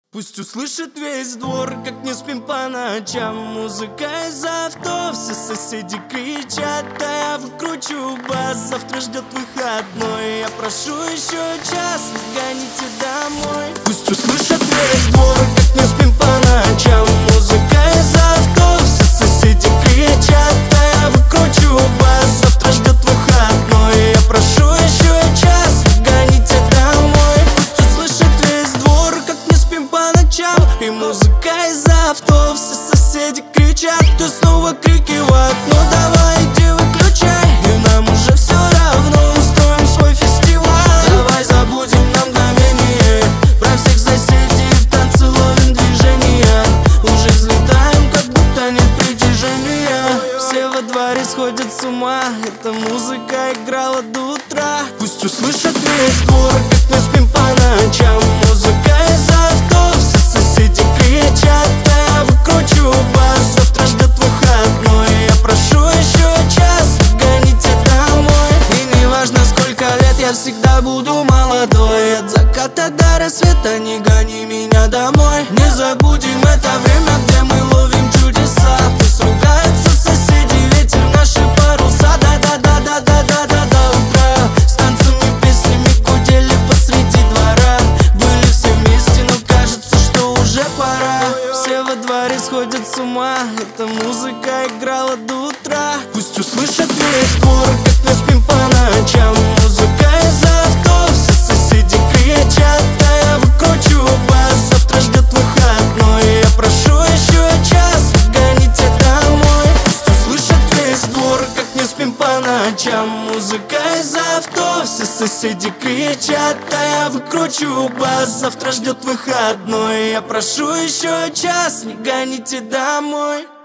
Пусть услышит весь двор, как не спим по ночам. Музыка из авто, все соседи кричат, а я выкручу бас. Завтра ждет выходной, я прошу еще час, не гоните домой. Пусть услышит весь двор, как не спим по ночам. Музыка из авто, все соседи кричат, а я выкручу бас. Завтра ждет выходной, я прошу еще час, не гоните домой. Пусть услышит весь двор, как не спим по ночам. И музыка из авто, все соседи кричат, ты снова крики в окно. Давай иди выключай, и нам уже все равно, устроим свой фестиваль. Давай забудем на мгновение про всех соседей, в танце ловим движения. Уже взлетаем, как будто нет притяжения. Все во дворе сходят с ума, эта музыка играла до утра. Пусть услышат весь двор, как мы спим по ночам. Музыка из авто, все соседи кричат, а я выкручу бас. Завтра ждет выходной, я прошу еще час, гоните домой. И не важно сколько лет, я всегда буду молодой. От заката до рассвета не гони меня домой. Не забудем это время, где мы ловим чудеса. Пусть ругаются соседи, ветер наши паруса. Да-да-да-да-да-да-да до утра. С танцами, песнями гудели посреди двора. Были все вместе, но кажется, что уже пора. Все во дворе сходят с ума, эта музыка играла до утра. Пусть услышат весь двор, как мы спим по ночам. Музыка из авто, все соседи кричат, а я выкручу бас. Завтра ждет выходной, я прошу еще час, гоните домой. Пусть услышат весь двор, как не спим по ночам. Музыка из авто, все соседи кричат, а я выкручу бас. Завтра ждет выходной, я прошу еще час, не гоните домой.